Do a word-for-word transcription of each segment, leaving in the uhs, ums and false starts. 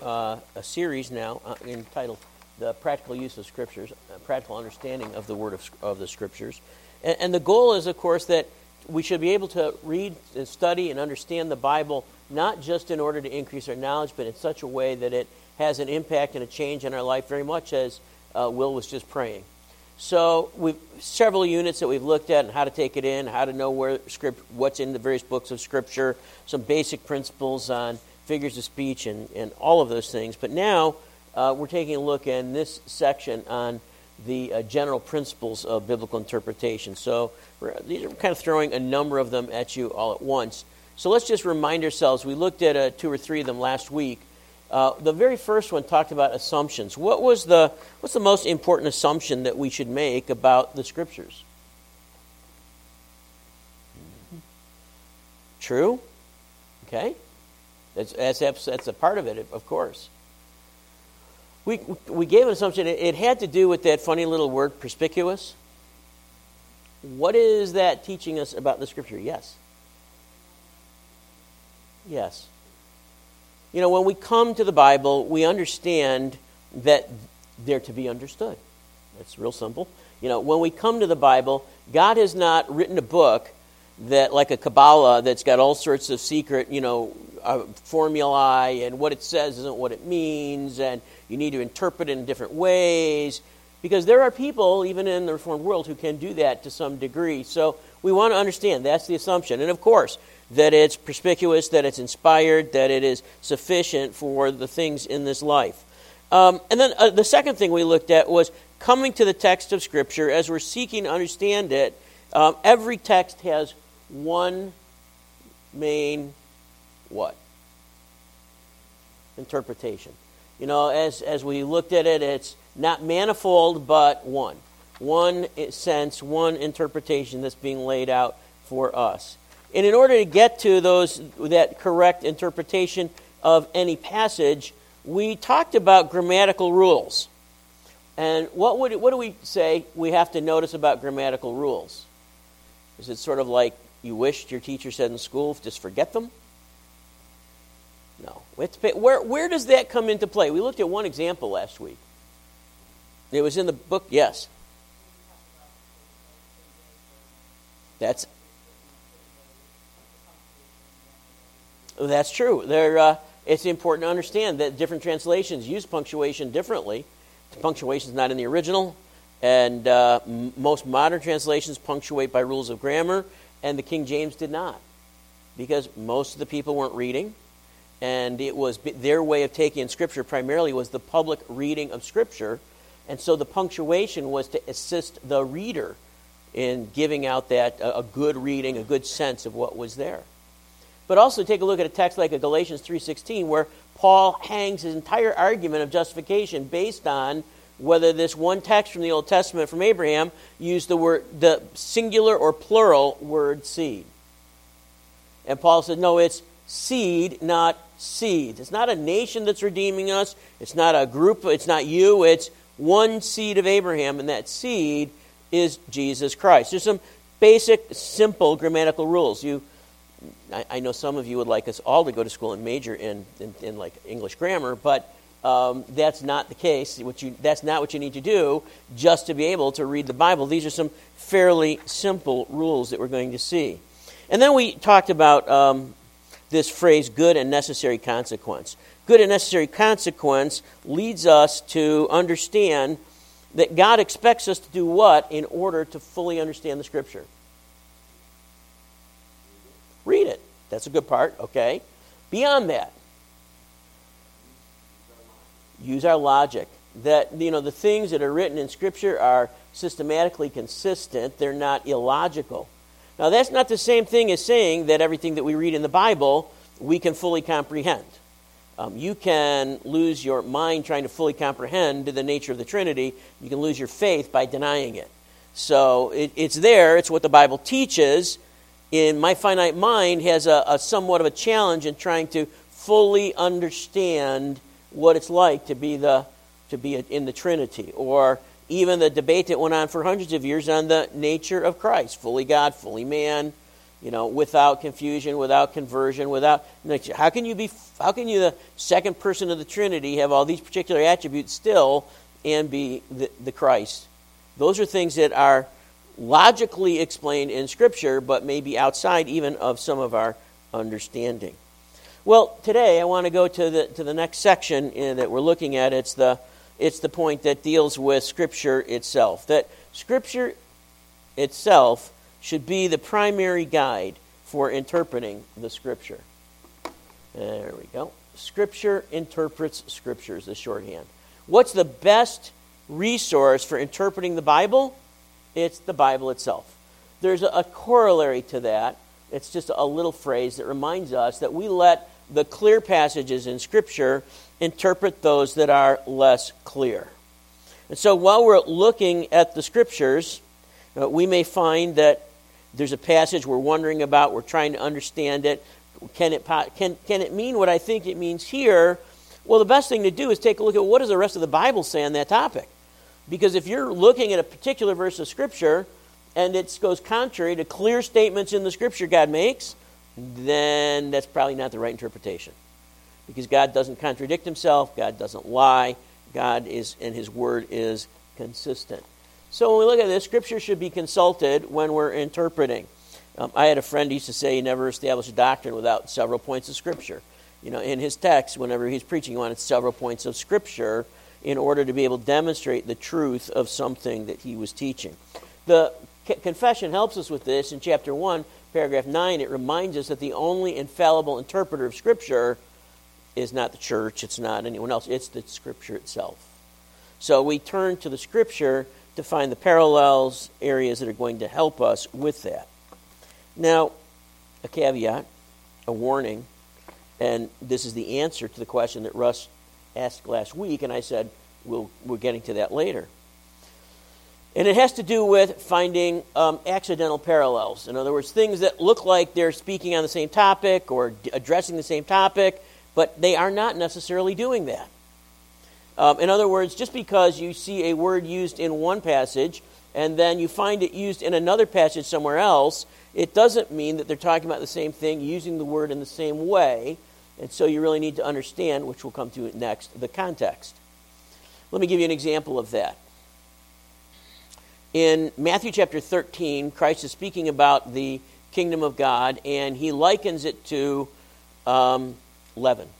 uh, a series now uh, entitled The Practical Use of Scriptures, uh, Practical Understanding of the Word of, of the Scriptures. And, and the goal is, of course, that we should be able to read and study and understand the Bible, not just in order to increase our knowledge, but in such a way that it has an impact and a change in our life, very much as uh, Will was just praying. So we've several units that we've looked at and how to take it in, how to know where script, what's in the various books of Scripture, some basic principles on figures of speech and, and all of those things. But now uh, we're taking a look in this section on the uh, general principles of biblical interpretation. So we're, these are kind of throwing a number of them at you all at once. So let's just remind ourselves, we looked at uh, two or three of them last week. Uh, the very first one talked about assumptions. What was the what's the most important assumption that we should make about the Scriptures? True? Okay. That's, that's, that's a part of it, of course. We we gave an assumption. It, it had to do with that funny little word, perspicuous. What is that teaching us about the Scripture? Yes. Yes. You know, when we come to the Bible, we understand that they're to be understood. That's real simple. You know, when we come to the Bible, God has not written a book that, like a Kabbalah, that's got all sorts of secret, you know, uh, formulae, and what it says isn't what it means, and you need to interpret it in different ways, because there are people, even in the Reformed world, who can do that to some degree. So we want to understand that's the assumption. And of course, that it's perspicuous, that it's inspired, that it is sufficient for the things in this life. Um, and then uh, the second thing we looked at was coming to the text of Scripture as we're seeking to understand it. Um, every text has one main, what? Interpretation. You know, as, as we looked at it, it's not manifold, but one. One sense, one interpretation that's being laid out for us. And in order to get to those that correct interpretation of any passage, we talked about grammatical rules. And what would what do we say we have to notice about grammatical rules? Is it sort of like you wished your teacher said in school, just forget them? No. We have to pay, where, where does that come into play? We looked at one example last week. It was in the book, yes. That's That's true. There, uh, it's important to understand that different translations use punctuation differently. The punctuation is not in the original, and uh, m- most modern translations punctuate by rules of grammar, and the King James did not, because most of the people weren't reading, and it was their way of taking in Scripture primarily was the public reading of Scripture, and so the punctuation was to assist the reader in giving out that uh, a good reading, a good sense of what was there. But also take a look at a text like a Galatians three sixteen, where Paul hangs his entire argument of justification based on whether this one text from the Old Testament from Abraham used the word, the singular or plural word seed. And Paul said, no, it's seed, not seed. It's not a nation that's redeeming us. It's not a group. It's not you. It's one seed of Abraham, and that seed is Jesus Christ. There's some basic, simple grammatical rules. You I know some of you would like us all to go to school and major in, in, in like English grammar, but um, that's not the case. What you, that's not what you need to do just to be able to read the Bible. These are some fairly simple rules that we're going to see. And then we talked about um, this phrase, good and necessary consequence. Good and necessary consequence leads us to understand that God expects us to do what in order to fully understand the Scripture? Read it. That's a good part, okay? Beyond that, use our logic. That, you know, the things that are written in Scripture are systematically consistent. They're not illogical. Now, that's not the same thing as saying that everything that we read in the Bible we can fully comprehend. Um, you can lose your mind trying to fully comprehend the nature of the Trinity. You can lose your faith by denying it. So it, it's there. It's what the Bible teaches. In my finite mind has a, a somewhat of a challenge in trying to fully understand what it's like to be the to be in the Trinity, or even the debate that went on for hundreds of years on the nature of Christ, fully God, fully man. you know, without confusion, without conversion, without. How can you be? How can you, the second person of the Trinity, have all these particular attributes still and be the, the Christ? Those are things that are logically explained in Scripture, but maybe outside even of some of our understanding. Well, today I want to go to the to the next section in, that we're looking at. It's the it's the point that deals with Scripture itself. That Scripture itself should be the primary guide for interpreting the Scripture. There we go. Scripture interprets Scripture is the shorthand. What's the best resource for interpreting the Bible? It's the Bible itself. There's a, a corollary to that. It's just a little phrase that reminds us that we let the clear passages in Scripture interpret those that are less clear. And so while we're looking at the Scriptures, uh, we may find that there's a passage we're wondering about, we're trying to understand it. Can it can can it mean what I think it means here? Well, the best thing to do is take a look at what does the rest of the Bible say on that topic. Because if you're looking at a particular verse of Scripture and it goes contrary to clear statements in the Scripture God makes, then that's probably not the right interpretation. Because God doesn't contradict himself, God doesn't lie, God is, and his word is consistent. So when we look at this, Scripture should be consulted when we're interpreting. Um, I had a friend who used to say he never established a doctrine without several points of Scripture. You know, in his text, whenever he's preaching, he wanted several points of Scripture in order to be able to demonstrate the truth of something that he was teaching. The c- confession helps us with this. In chapter one, paragraph nine, it reminds us that the only infallible interpreter of Scripture is not the church, it's not anyone else, it's the Scripture itself. So we turn to the Scripture to find the parallels, areas that are going to help us with that. Now, a caveat, a warning, and this is the answer to the question that Russ asked last week, and I said, we'll, we're getting to that later. And it has to do with finding um, accidental parallels. In other words, things that look like they're speaking on the same topic or d- addressing the same topic, but they are not necessarily doing that. Um, in other words, just because you see a word used in one passage and then you find it used in another passage somewhere else, it doesn't mean that they're talking about the same thing, using the word in the same way. And so you really need to understand, which we'll come to next, the context. Let me give you an example of that. In Matthew chapter thirteen, Christ is speaking about the kingdom of God, and he likens it to um, leaven.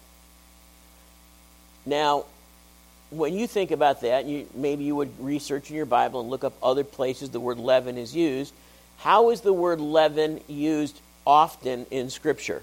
Now, when you think about that, you, maybe you would research in your Bible and look up other places the word leaven is used. How is the word leaven used often in Scripture?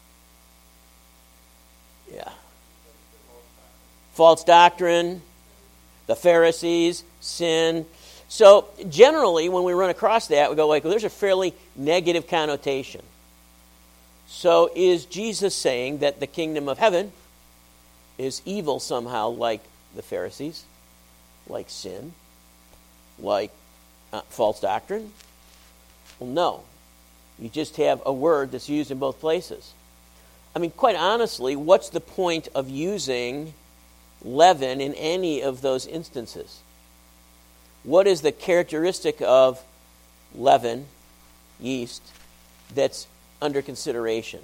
Yeah. False doctrine, the Pharisees, sin. So generally, when we run across that, we go like, well, there's a fairly negative connotation. So is Jesus saying that the kingdom of heaven is evil somehow, like the Pharisees, like sin, like uh, false doctrine? Well, no. You just have a word that's used in both places. I mean, quite honestly, what's the point of using leaven in any of those instances? What is the characteristic of leaven, yeast, that's under consideration?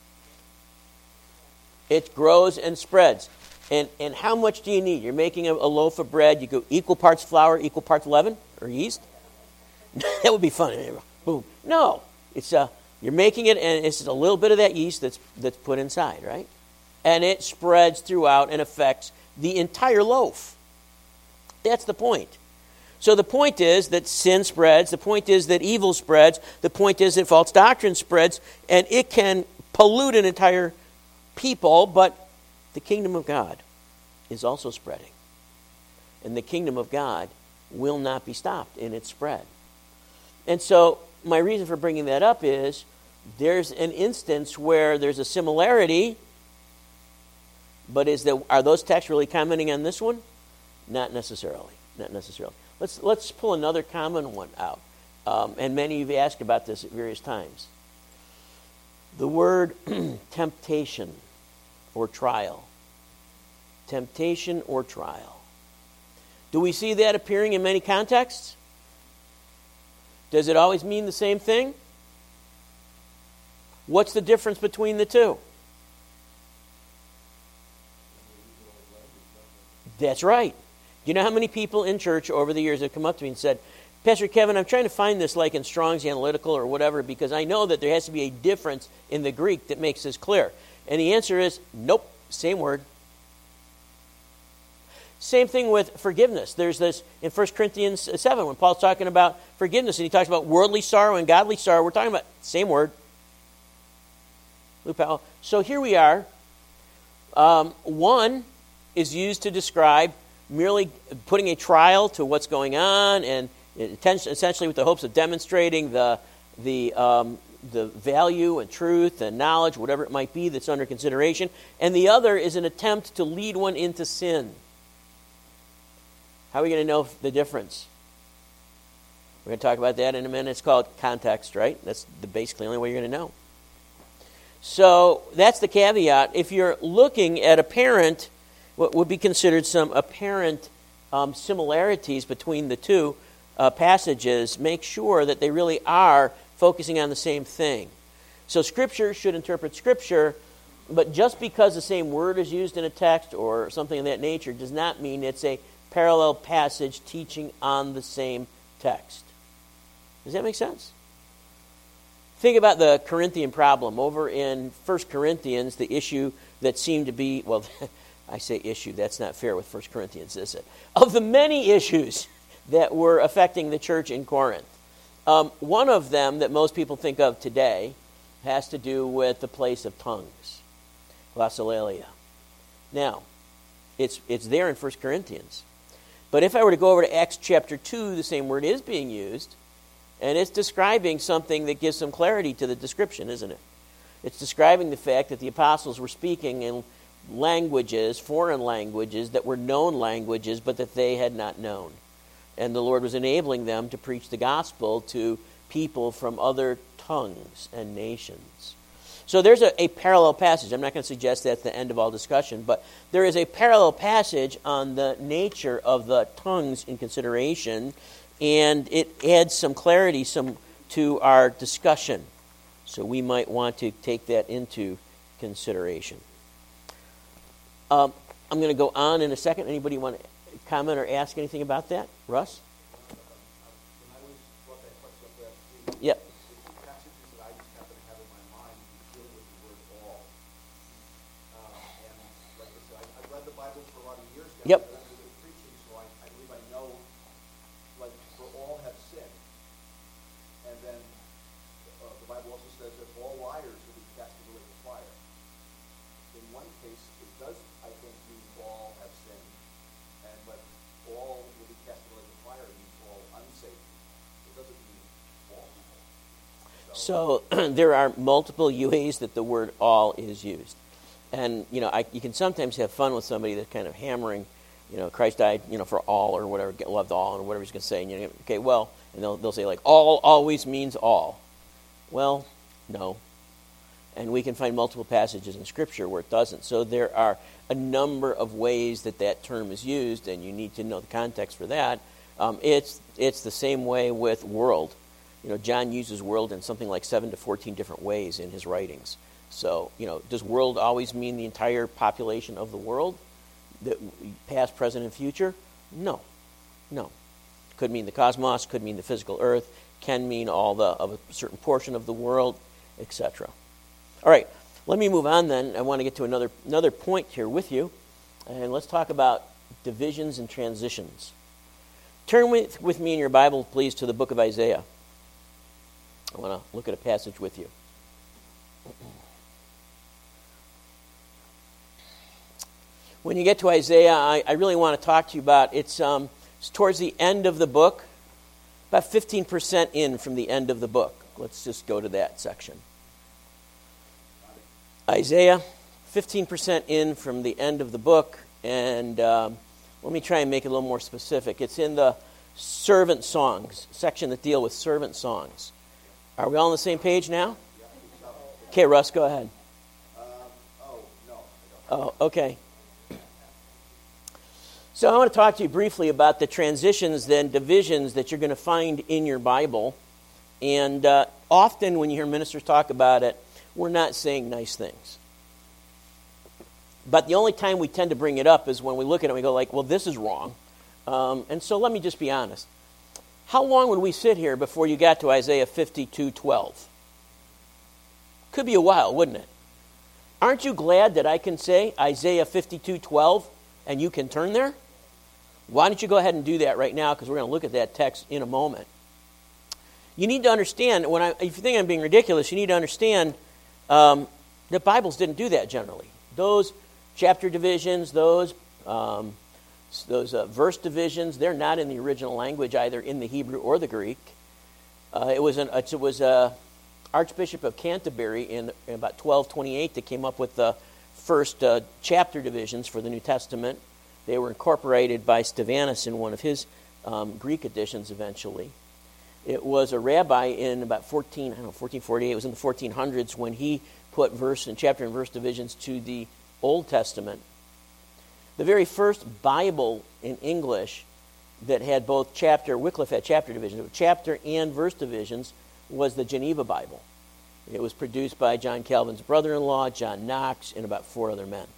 It grows and spreads. And and how much do you need? You're making a, a loaf of bread. You go equal parts flour, equal parts leaven or yeast. That would be fun. Boom. No, it's a you're making it, and it's just a little bit of that yeast that's that's put inside, right? And it spreads throughout and affects the entire loaf. That's the point. So the point is that sin spreads. The point is that evil spreads. The point is that false doctrine spreads, and it can pollute an entire people, but the kingdom of God is also spreading. And the kingdom of God will not be stopped in its spread. And so my reason for bringing that up is there's an instance where there's a similarity, but is there, are those texts really commenting on this one? Not necessarily. Not necessarily. Let's let's pull another common one out. Um, and many of you asked about this at various times. The word temptation or trial. Temptation or trial. Do we see that appearing in many contexts? Does it always mean the same thing? What's the difference between the two? That's right. Do you know how many people in church over the years have come up to me and said, Pastor Kevin, I'm trying to find this like in Strong's Analytical or whatever because I know that there has to be a difference in the Greek that makes this clear. And the answer is, nope, same word. Same thing with forgiveness. There's this in First Corinthians seven when Paul's talking about forgiveness and he talks about worldly sorrow and godly sorrow. We're talking about same word. Lou Powell. So here we are. Um, one is used to describe merely putting a trial to what's going on and essentially with the hopes of demonstrating the the um, the value and truth and knowledge, whatever it might be that's under consideration. And the other is an attempt to lead one into sin. How are we going to know the difference? We're going to talk about that in a minute. It's called context, right? That's the basically the only way you're going to know. So that's the caveat. If you're looking at apparent, what would be considered some apparent um, similarities between the two uh, passages, make sure that they really are focusing on the same thing. So Scripture should interpret Scripture, but just because the same word is used in a text or something of that nature does not mean it's a parallel passage teaching on the same text. Does that make sense? Think about the Corinthian problem. Over in First Corinthians, the issue that seemed to be, well, I say issue, that's not fair with First Corinthians, is it? Of the many issues that were affecting the church in Corinth, um, one of them that most people think of today has to do with the place of tongues, glossolalia. Now, it's it's there in First Corinthians. But if I were to go over to Acts chapter two, the same word is being used, and it's describing something that gives some clarity to the description, isn't it? It's describing the fact that the apostles were speaking in languages, foreign languages, that were known languages, but that they had not known. And the Lord was enabling them to preach the gospel to people from other tongues and nations. So there's a, a parallel passage. I'm not going to suggest that's the end of all discussion, but there is a parallel passage on the nature of the tongues in consideration, and it adds some clarity some to our discussion. So we might want to take that into consideration. Um, I'm going to go on in a second. Anybody want to comment or ask anything about that? Russ? Yep. Yep. So I, I believe I know, like, for all have sinned. And then uh, the Bible also says that all liars will be cast into the lake of fire. In one case, it does, I think, mean all have sinned. And but all will be cast into the lake of fire means all unsaved. It doesn't mean all people. So, so there are multiple ways that the word all is used. And, you know, I, you can sometimes have fun with somebody that's kind of hammering, you know, Christ died, you know, for all or whatever, loved all or whatever he's going to say. And you know, okay, well, and they'll they'll say like all always means all. Well, no. And we can find multiple passages in Scripture where it doesn't. So there are a number of ways that that term is used, and you need to know the context for that. Um, it's it's the same way with world. You know, John uses world in something like seven to fourteen different ways in his writings. So, you know, does world always mean the entire population of the world? The past, present, and future? No. No. Could mean the cosmos, could mean the physical earth, can mean all the of a certain portion of the world, et cetera. All right, let me move on then. I want to get to another another point here with you. And let's talk about divisions and transitions. Turn with, with me in your Bible, please, to the book of Isaiah. I want to look at a passage with you. When you get to Isaiah, I, I really want to talk to you about, it's, um, it's towards the end of the book, about fifteen percent in from the end of the book. Let's just go to that section. Isaiah, fifteen percent in from the end of the book, and um, let me try and make it a little more specific. It's in the servant songs, section that deal with servant songs. Are we all on the same page now? Okay, Russ, go ahead. Um, oh, no. Oh, okay. So I want to talk to you briefly about the transitions and divisions that you're going to find in your Bible. And uh, often when you hear ministers talk about it, we're not saying nice things. But the only time we tend to bring it up is when we look at it and we go like, well, this is wrong. Um, and so let me just be honest. How long would we sit here before you got to Isaiah fifty-two twelve? Could be a while, wouldn't it? Aren't you glad that I can say Isaiah fifty-two twelve and you can turn there? Why don't you go ahead and do that right now, because we're going to look at that text in a moment. You need to understand, when I, if you think I'm being ridiculous, you need to understand um, that Bibles didn't do that generally. Those chapter divisions, those um, those uh, verse divisions, they're not in the original language either in the Hebrew or the Greek. Uh, it was an it was a Archbishop of Canterbury in, in about twelve twenty-eight that came up with the first uh, chapter divisions for the New Testament. They were incorporated by Stephanus in one of his um, Greek editions eventually. It was a rabbi in about fourteen, I don't know, fourteen forty-eight. It was in the fourteen hundreds when he put verse and chapter and verse divisions to the Old Testament. The very first Bible in English that had both chapter, Wycliffe had chapter divisions, chapter and verse divisions, was the Geneva Bible. It was produced by John Calvin's brother-in-law, John Knox, and about four other men.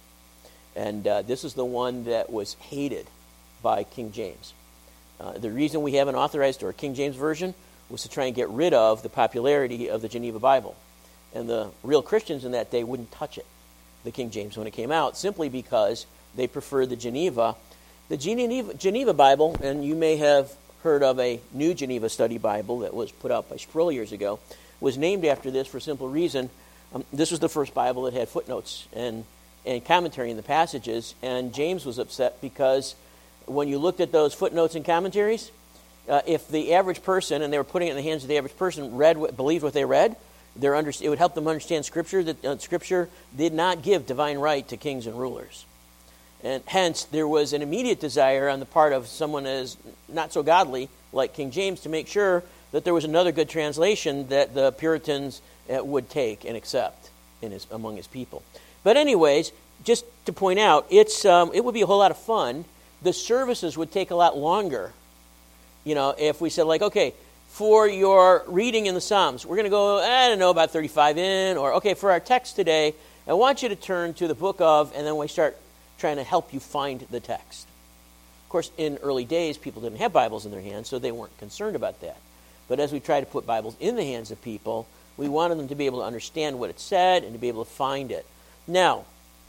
And uh, this is the one that was hated by King James. Uh, the reason we have an authorized or King James version was to try and get rid of the popularity of the Geneva Bible. And the real Christians in that day wouldn't touch it, the King James, when it came out, simply because they preferred the Geneva. The Geneva, Geneva Bible, and you may have heard of a New Geneva Study Bible that was put out by Sproul years ago, was named after this for a simple reason. Um, this was the first Bible that had footnotes and, and commentary in the passages, and James was upset because when you looked at those footnotes and commentaries, uh, if the average person, and they were putting it in the hands of the average person, read what, believed what they read, their under, it would help them understand Scripture, that uh, Scripture did not give divine right to kings and rulers. And hence, there was an immediate desire on the part of someone as not so godly, like King James, to make sure that there was another good translation that the Puritans uh, would take and accept in his, among his people. But anyways, just to point out, it's um, it would be a whole lot of fun. The services would take a lot longer. You know, if we said, like, okay, for your reading in the Psalms, we're going to go, I don't know, about thirty-five in, or, okay, for our text today, I want you to turn to the book of, and then we start trying to help you find the text. Of course, in early days, people didn't have Bibles in their hands, so they weren't concerned about that. But as we try to put Bibles in the hands of people, we wanted them to be able to understand what it said and to be able to find it. Now,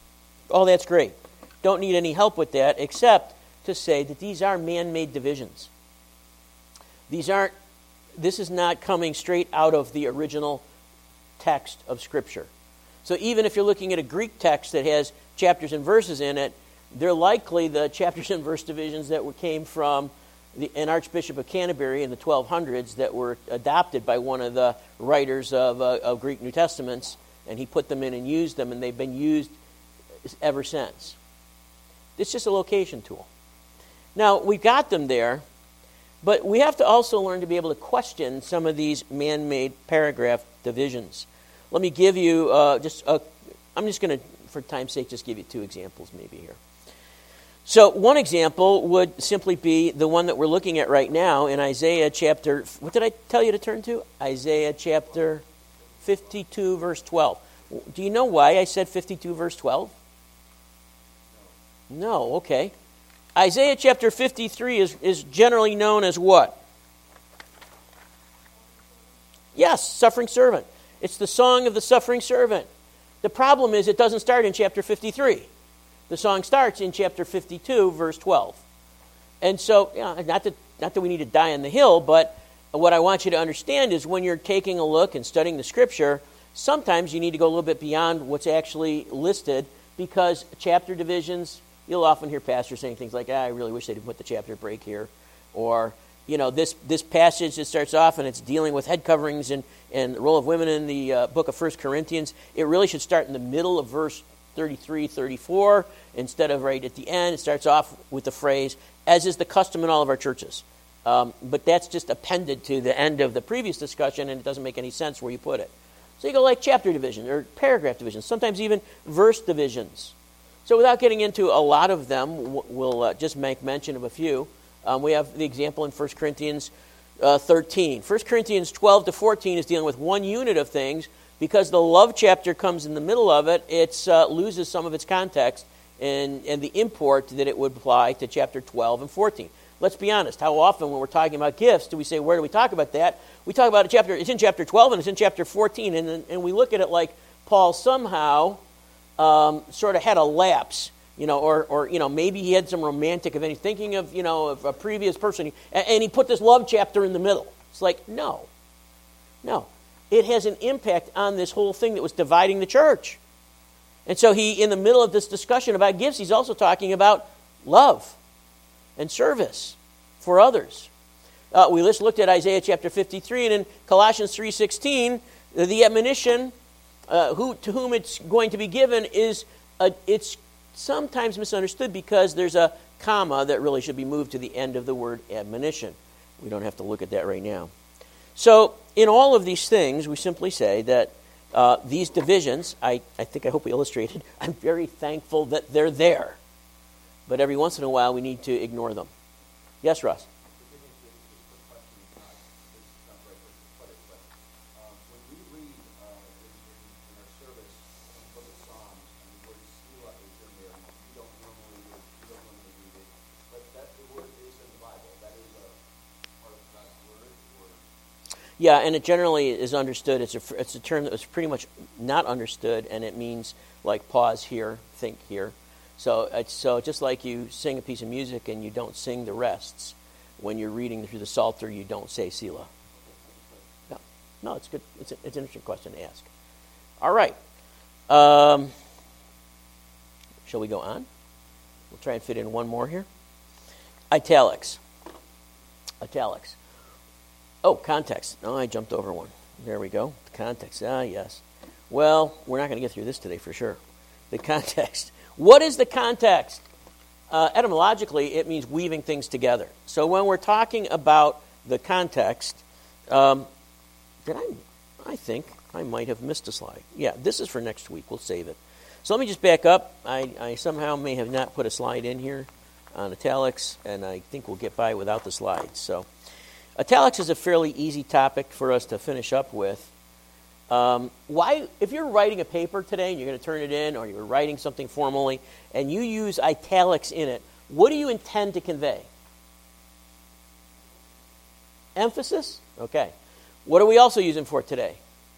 all that's great. Don't need any help with that, except to say that these are man-made divisions. These aren't, this is not coming straight out of the original text of Scripture. So even if you're looking at a Greek text that has chapters and verses in it, they're likely the chapters and verse divisions that were, came from the, an Archbishop of Canterbury in the twelve hundreds that were adopted by one of the writers of, uh, of Greek New Testaments, and he put them in and used them, and they've been used ever since. It's just a location tool. Now, we've got them there, but we have to also learn to be able to question some of these man-made paragraph divisions. Let me give you uh, just a, I'm just going to, for time's sake, just give you two examples maybe here. So one example would simply be the one that we're looking at right now in Isaiah chapter, what did I tell you to turn to? Isaiah chapter fifty-two, verse twelve. Do you know why I said fifty-two, verse twelve? No, okay. Isaiah chapter fifty-three is, is generally known as what? Yes, suffering servant. It's the song of the suffering servant. The problem is it doesn't start in chapter fifty-three. The song starts in chapter fifty-two, verse twelve. And so, you know, not that, not that we need to die on the hill, but what I want you to understand is when you're taking a look and studying the Scripture, sometimes you need to go a little bit beyond what's actually listed, because chapter divisions, you'll often hear pastors saying things like, ah, I really wish they didn't put the chapter break here. Or, you know, this this passage that starts off and it's dealing with head coverings and, and the role of women in the uh, book of First Corinthians. It really should start in the middle of verse thirty-three, thirty-four instead of right at the end. It starts off with the phrase, as is the custom in all of our churches. Um, but that's just appended to the end of the previous discussion, and it doesn't make any sense where you put it. So you go like chapter division or paragraph divisions, sometimes even verse divisions. So without getting into a lot of them, we'll uh, just make mention of a few. Um, we have the example in First Corinthians uh, thirteen. First Corinthians twelve to fourteen is dealing with one unit of things. because the love chapter comes in the middle of it, it uh, loses some of its context and, and the import that it would apply to chapter twelve and fourteen. Let's be honest. How often when we're talking about gifts do we say, where do we talk about that? We talk about a chapter, it's in chapter twelve and it's in chapter fourteen, and, and we look at it like Paul somehow um, sort of had a lapse, you know, or, or you know, maybe he had some romantic event. He's thinking of, you know, of a previous person, and, and he put this love chapter in the middle. It's like, no, no. It has an impact on this whole thing that was dividing the church. And so he, in the middle of this discussion about gifts, he's also talking about love and service for others. Uh, we just looked at Isaiah chapter fifty-three, and in Colossians three sixteen, the admonition uh, who, to whom it's going to be given is, a, it's sometimes misunderstood because there's a comma that really should be moved to the end of the word admonition. We don't have to look at that right now. So, in all of these things, we simply say that uh, these divisions, I, I think I hope we illustrated, I'm very thankful that they're there. But every once in a while, we need to ignore them. Yes, Russ? Yeah, and it generally is understood. It's a, it's a term that was pretty much not understood, and it means like pause here, think here. So it's so just like you sing a piece of music and you don't sing the rests. When you're reading through the Psalter, you don't say Selah. No, no, it's good. It's, a, it's an interesting question to ask. All right. Um, shall we go on? We'll try and fit in one more here. Italics. Italics. Oh, context. Oh, I jumped over one. There we go. The context. Ah, yes. Well, we're not going to get through this today for sure. The context. What is the context? Uh, etymologically, it means weaving things together. So when we're talking about the context, um, did I? I think I might have missed a slide. Yeah, this is for next week. We'll save it. So let me just back up. I, I somehow may have not put a slide in here on italics, and I think we'll get by without the slides. So. Italics is a fairly easy topic for us to finish up with. Um, why, if you're writing a paper today and you're going to turn it in, or you're writing something formally, and you use italics in it, what do you intend to convey? Emphasis? Okay. What are we also using for today?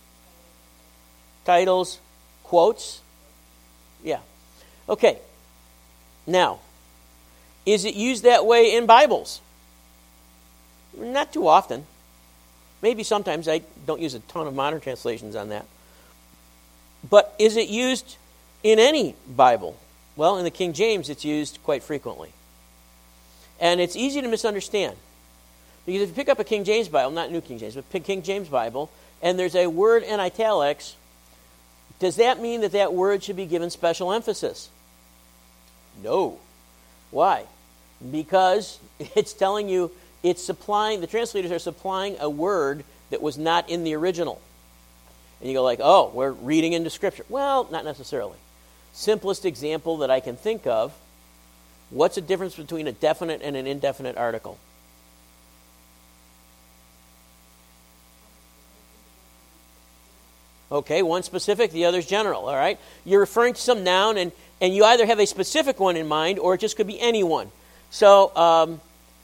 Titles, quotes? Yeah. Okay. Now, is it used that way in Bibles? Not too often. Maybe sometimes. I don't use a ton of modern translations on that. But is it used in any Bible? Well, in the King James, it's used quite frequently. And it's easy to misunderstand. Because if you pick up a King James Bible, not New King James, but pick King James Bible, and there's a word in italics, does that mean that that word should be given special emphasis? No. Why? Because it's telling you, it's supplying, the translators are supplying a word that was not in the original. And you go like, oh, we're reading into Scripture. Well, not necessarily. Simplest example that I can think of, what's the difference between a definite and an indefinite article? Okay, one specific, the other's general, all right? You're referring to some noun, and, and you either have a specific one in mind, or it just could be any one. So, um,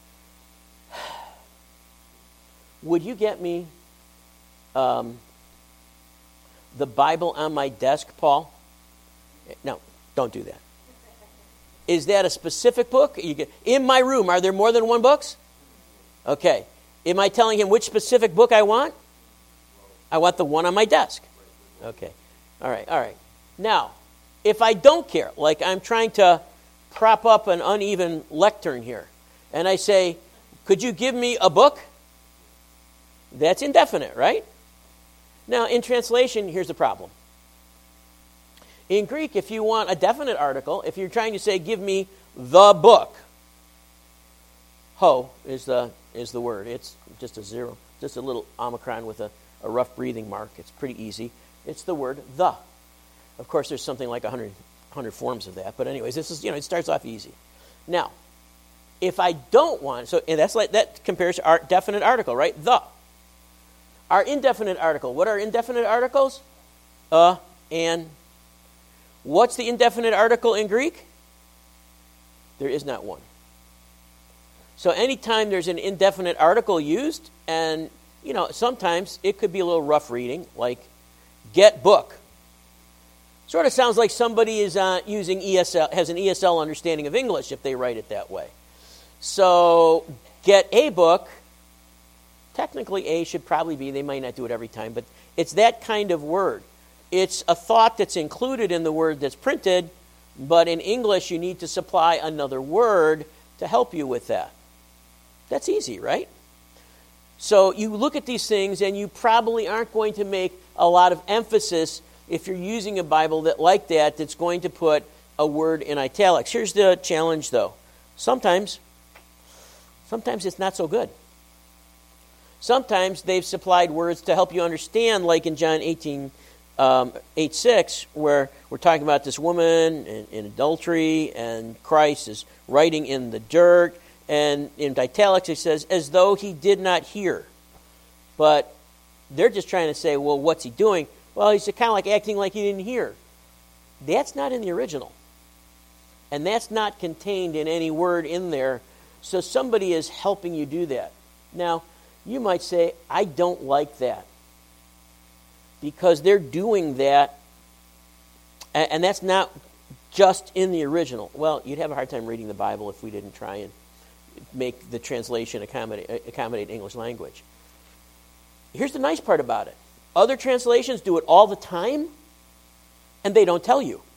would you get me um, the Bible on my desk, Paul? No, don't do that. Is that a specific book? You get, in my room, are there more than one books? Okay. Am I telling him which specific book I want? I want the one on my desk. Okay. All right, all right. Now, if I don't care, like I'm trying to prop up an uneven lectern here, and I say, could you give me a book? That's indefinite, right? Now, in translation, here's the problem. In Greek, if you want a definite article, if you're trying to say, give me the book, ho is the is the word. It's just a zero, just a little omicron with a, a rough breathing mark. It's pretty easy. It's the word the. Of course, there's something like one hundred, one hundred forms of that. But anyways, this is, you know, it starts off easy. Now, if I don't want, so and that's like that compares to our definite article, right? The. Our indefinite article. What are indefinite articles? a, an. What's the indefinite article in Greek? There is not one. So anytime there's an indefinite article used, and, you know, sometimes it could be a little rough reading, like get book. Sort of sounds like somebody is uh, using E S L, has an E S L understanding of English if they write it that way. So get a book, technically A should probably be, they might not do it every time, but it's that kind of word. It's a thought that's included in the word that's printed, but in English you need to supply another word to help you with that. That's easy, right? So you look at these things and you probably aren't going to make a lot of emphasis if you're using a Bible that like that that's going to put a word in italics. Here's the challenge though. Sometimes, sometimes it's not so good. Sometimes they've supplied words to help you understand, like in John eighteen, um, eight six, where we're talking about this woman in, in adultery, and Christ is writing in the dirt, and in italics it says, as though he did not hear. But they're just trying to say, well, what's he doing? Well, he's kind of like acting like he didn't hear. That's not in the original. And that's not contained in any word in there. So somebody is helping you do that. Now, you might say, I don't like that. Because they're doing that, and that's not just in the original. Well, you'd have a hard time reading the Bible if we didn't try and make the translation accommodate, accommodate English language. Here's the nice part about it. Other translations do it all the time, and they don't tell you.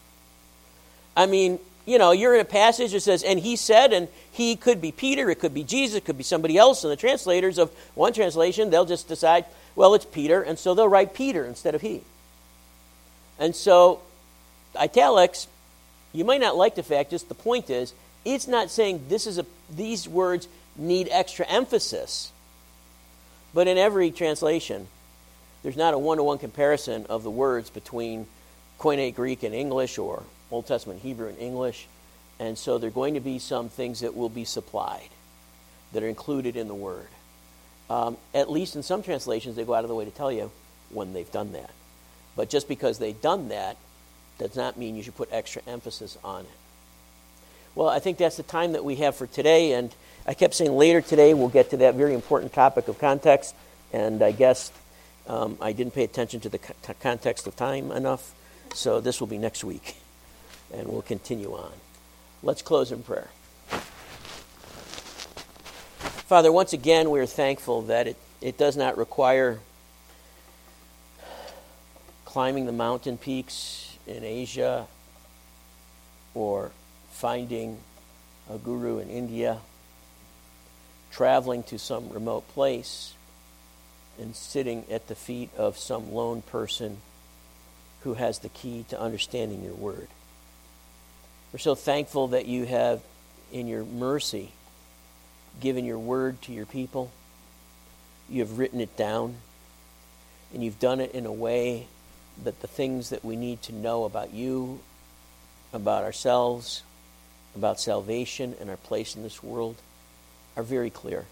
I mean, you know, you're in a passage that says, and he said, and he could be Peter, it could be Jesus, it could be somebody else, and the translators of one translation, they'll just decide, well, it's Peter, and so they'll write Peter instead of he. And so, italics, you might not like the fact, just the point is, it's not saying this is a these words need extra emphasis. But in every translation, there's not a one-to-one comparison of the words between Koine Greek and English or Old Testament Hebrew and English. And so there are going to be some things that will be supplied that are included in the word. Um, at least in some translations, they go out of the way to tell you when they've done that. But just because they've done that does not mean you should put extra emphasis on it. Well, I think that's the time that we have for today. And I kept saying later today we'll get to that very important topic of context. And I guess um, I didn't pay attention to the co- context of time enough. So this will be next week. And we'll continue on. Let's close in prayer. Father, once again, we are thankful that it, it does not require climbing the mountain peaks in Asia or finding a guru in India, traveling to some remote place and sitting at the feet of some lone person who has the key to understanding your word. We're so thankful that you have, in your mercy, given your word to your people. You have written it down, and you've done it in a way that the things that we need to know about you, about ourselves, about salvation and our place in this world are very clear.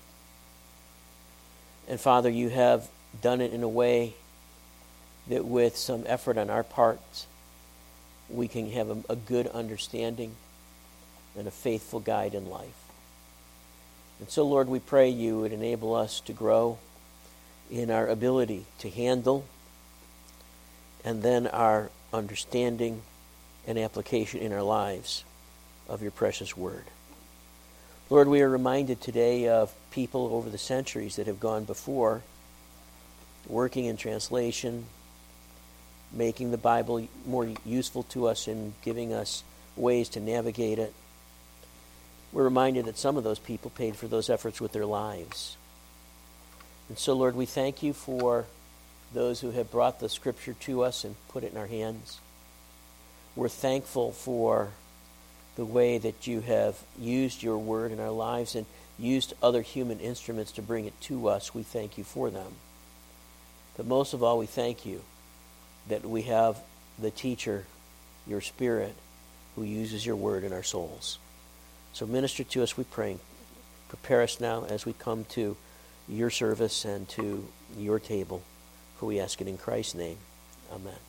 And Father, you have done it in a way that with some effort on our parts, we can have a, a good understanding and a faithful guide in life. And so, Lord, we pray you would enable us to grow in our ability to handle and then our understanding and application in our lives of your precious word. Lord, we are reminded today of people over the centuries that have gone before, working in translation, making the Bible more useful to us and giving us ways to navigate it. We're reminded that some of those people paid for those efforts with their lives. And so, Lord, we thank you for those who have brought the Scripture to us and put it in our hands. We're thankful for the way that you have used your word in our lives and used other human instruments to bring it to us. We thank you for them. But most of all, we thank you that we have the teacher, your Spirit, who uses your word in our souls. So minister to us, we pray. Prepare us now as we come to your service and to your table, for we ask it in Christ's name. Amen.